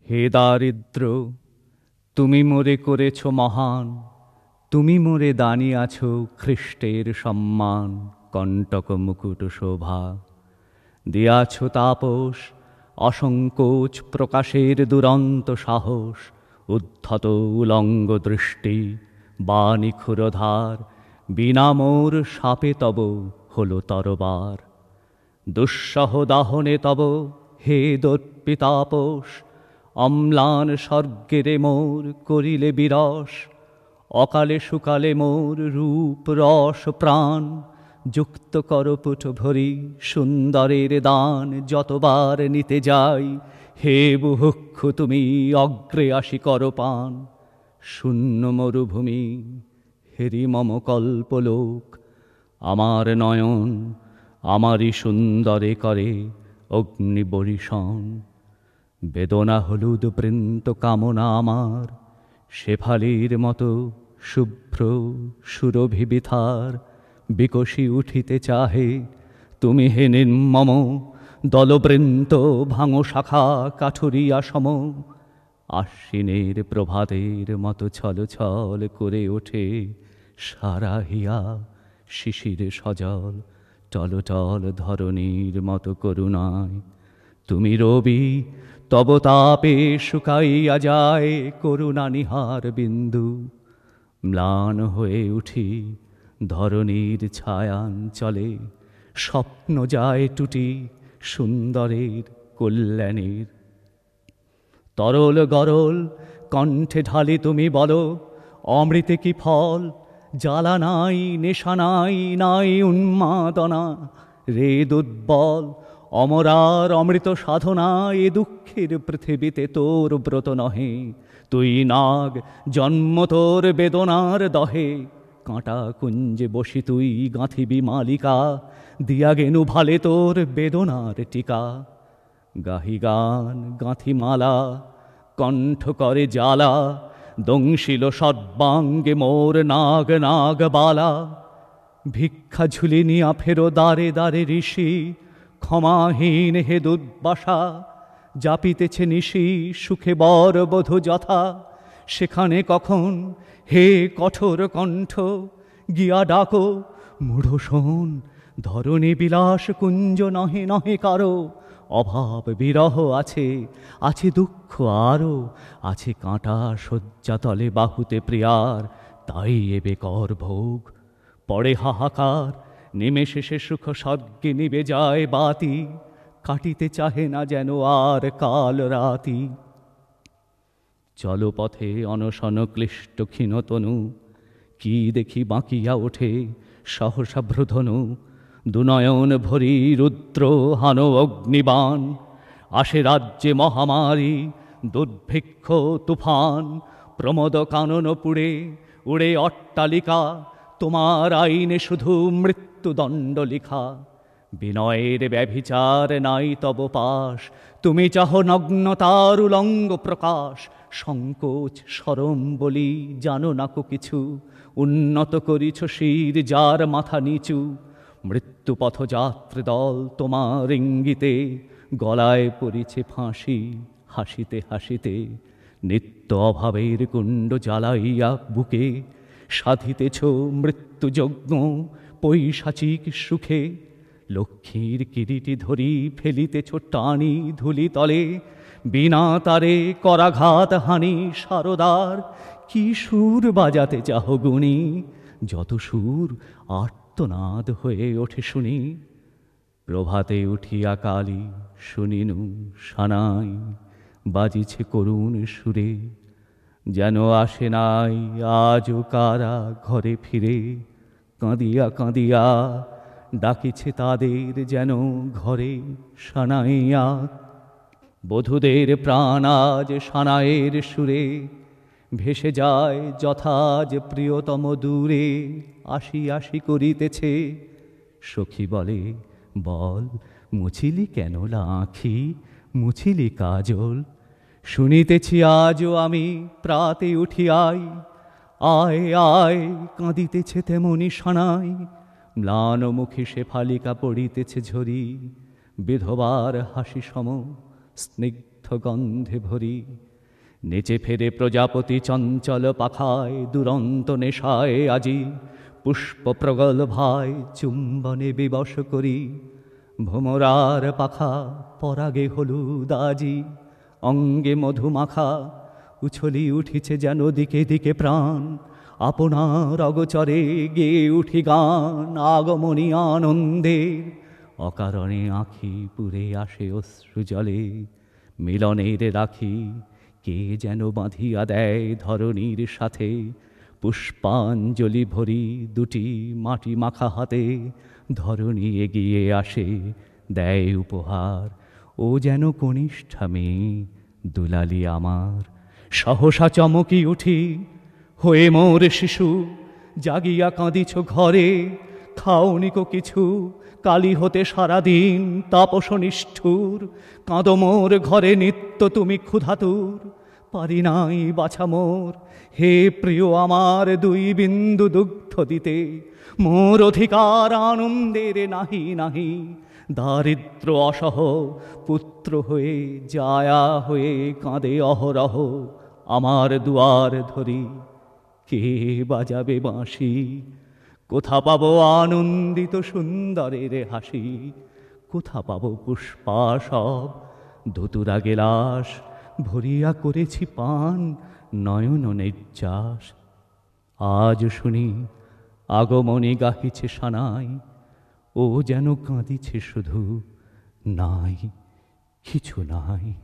হে দারিদ্র, তুমি মোরে করেছ মহান, তুমি মোরে দানিয়াছ খ্রিস্টের সম্মান। কণ্টক মুকুট শোভা দিয়াছ তাপস, অসংকোচ প্রকাশের দুরন্ত সাহস। উদ্ধত উলঙ্গ দৃষ্টি বা নিখুরধার, বিনা মোর শাপে তব হল তরবার। দুঃসহ দাহনে তব হে দর্পিতাপস, অম্লান স্বর্গেরে মোর করিলে বিরস। অকালে সুকালে মোর রূপ রস প্রাণ, যুক্ত করপুট ভরি সুন্দরের দান। যতবার নিতে যাই হে বুভুক্ষু তুমি অগ্রে আসি কর পান। শূন্য মরুভূমি হেরি মম কল্পলোক, আমার নয়ন আমারই সুন্দরে করে অগ্নি বরিশন। বেদনা হলুদ বৃন্ত কামনা আমার, শেফালির মতো শুভ্র সুরভি বিথার। বিকশি উঠিতে চাহে তুমি হে নির্মম, দলবৃন্ত ভাঙো শাখা কাঠুরিয়া সম। আশ্বিনের প্রভাতের মতো ছল ছল করে ওঠে সারা হিয়া শিশির সজল। টল টল ধরণীর মতো করুণায় তুমি রবি, তব তাপে শুকাইয়া যায় করুণা নিহার বিন্দু। ম্লান হয়ে উঠি ধরণীর ছায়াঞ্চলে, স্বপ্ন যায় টুটি সুন্দরের কল্যাণীর। তরল গরল কণ্ঠে ঢালি তুমি বলো, অমৃতে কি ফল? জ্বালা নাই, নেশা নাই, নাই উন্মাদনা। রে দুর্বল অমরার অমৃত সাধনা, এ দুঃখের পৃথিবীতে তোর ব্রত নহে। তুই নাগ, জন্ম তোর বেদনার দহে। কাঁটা কুঞ্জে বসি তুই গাঁথিবি মালিকা, দিয়া গেনু ভালে তোর বেদনার টিকা। গাহি গান গাঁথি মালা, কণ্ঠ করে জ্বালা, দংশিল সর্বাঙ্গে মোর নাগ নাগ বালা। ভিক্ষা ঝুলি নিয়া ফেরো দ্বারে দ্বারে ঋষি, ক্ষমাহীন হে দুর্বাসা। জাপিতেছে নিশি সুখে বর বধূ যথা, সেখানে কখন হে কঠোর কণ্ঠ গিয়া ডাকো মূঢ় শোন। ধরণী বিলাস কুঞ্জ নহে নহে কারো, অভাব বিরহ আছে, আছে দুঃখ আরো। আছে কাঁটা শয্যাতলে বাহুতে প্রিয়ার, তাই এবে কর ভোগ। পড়ে হাহাকার নিমেষে সে সুখ স্বর্গে নিবে যায় বাতি। কাটিতে চাহে না যেন আর কাল রাতি। চলো পথে অনশন ক্লিষ্ট ক্ষীণতনু, কি দেখি বাঁকিয়া ওঠে সহসা ভ্রুধনু। দুনয়ন ভরি রুদ্র হানো অগ্নিবাণ, আসে রাজ্যে মহামারী দুর্ভিক্ষ তুফান। প্রমোদ কানন পুড়ে উড়ে অট্টালিকা, তোমার আইনে শুধু মৃত্যুদণ্ড লিখা। বিনয়ের ব্যভিচার নাই তব পাশ, তুমি চাহ নগ্নতার উলঙ্গ প্রকাশ। সংকোচ সরম বলি জানো নাকো কিছু, উন্নত করিছ শির যার মাথা নিচু। মৃত্যু পথযাত্রী দল তোমার ইঙ্গিতে, গলায় পড়িছে ফাঁসি হাসিতে হাসিতে। নিত্য অভাবের কুণ্ড জ্বালাইয়া বুকে, সাধিতেছ মৃত্যুযজ্ঞ পৈশাচিক সুখে। লক্ষ্মীর কিরিটি ধরি ফেলিতেছ টানি ধুলি তলে, বিনা তারে করাঘাত হানি সারদার। কি সুর বাজাতে চাহ গুণী, যত সুর আর্তনাদ হয়ে ওঠে শুনি। প্রভাতে উঠিয়া কালী শুনিনু সানাই, বাজিছে করুণ সুরে। যেন আসে নাই আজও কারা ঘরে ফিরে, কাঁদিয়া কাঁদিয়া ডাকিছে তাদের যেন ঘরে সানাইয়া। বধূদের প্রাণ আজ সানাইয়ের সুরে, ভেসে যায় যথাজ প্রিয়তম দূরে। আসি আসি করিতেছে, সখী বলে বল মুছিলি কেন আঁখি, মুছিলি কাজল। শুনিতেছি আজও আমি প্রাতে উঠিয়াই, আয় আয় কাঁদিতেছে তেমনি সানাই। ম্লান মুখে শেফালিকা পড়িতেছে ঝরি, বিধবার হাসি সম স্নিগ্ধ গন্ধে ভরি। নেচে ফেরে প্রজাপতি চঞ্চল পাখায়, দুরন্ত নেশায় আজি পুষ্প প্রগল ভাই চুম্বনে বিবশ করি। ভোমরার পাখা পরাগে হলুদ আজি, অঙ্গে মধুমাখা উছলি উঠিছে যেন দিকে দিকে প্রাণ। আপনার অগচরে গেয়ে উঠি গান আগমনী আনন্দের, অকারণে আঁখি পুরে আসে অশ্রু জলে। মিলনের রাখি কে যেন বাঁধিয়া দেয় ধরণীর সাথে, পুষ্পাঞ্জলি ভরি দুটি মাটি মাখা হাতে। ধরণী এগিয়ে আসে দেয় উপহার, ও যেন কনিষ্ঠা মেয়ে দুলালি আমার। সহসা চমকি উঠি হয়ে মোর শিশু, জাগিয়া কাঁদিছ ঘরে খাওনি কো কিছু। কালি হতে সারাদিন তাপস নিষ্ঠুর, কাঁদো মোর ঘরে নিত্য তুমি ক্ষুধাতুর। পারি নাই বাছা মোর, হে প্রিয় আমার দুই বিন্দু দুগ্ধ দিতে। মোর অধিকার আনন্দের নাহি নাহি, দারিদ্র অসহ পুত্র হয়ে জায়া হয়ে কাঁদে অহরহ আমার দুয়ার ধরি। কে বাজাবে বাঁশি, কোথা পাবো আনন্দিত সুন্দরের হাসি। কোথা পাবো পুষ্পাসব ধতুরা গেলাস, ভরিয়া করেছি পান নয়ন নির্যাস। আজ শুনি আগমনী গাহিছে সানাই, ও যেন কাঁদিছে শুধু নাই কিছু নাই।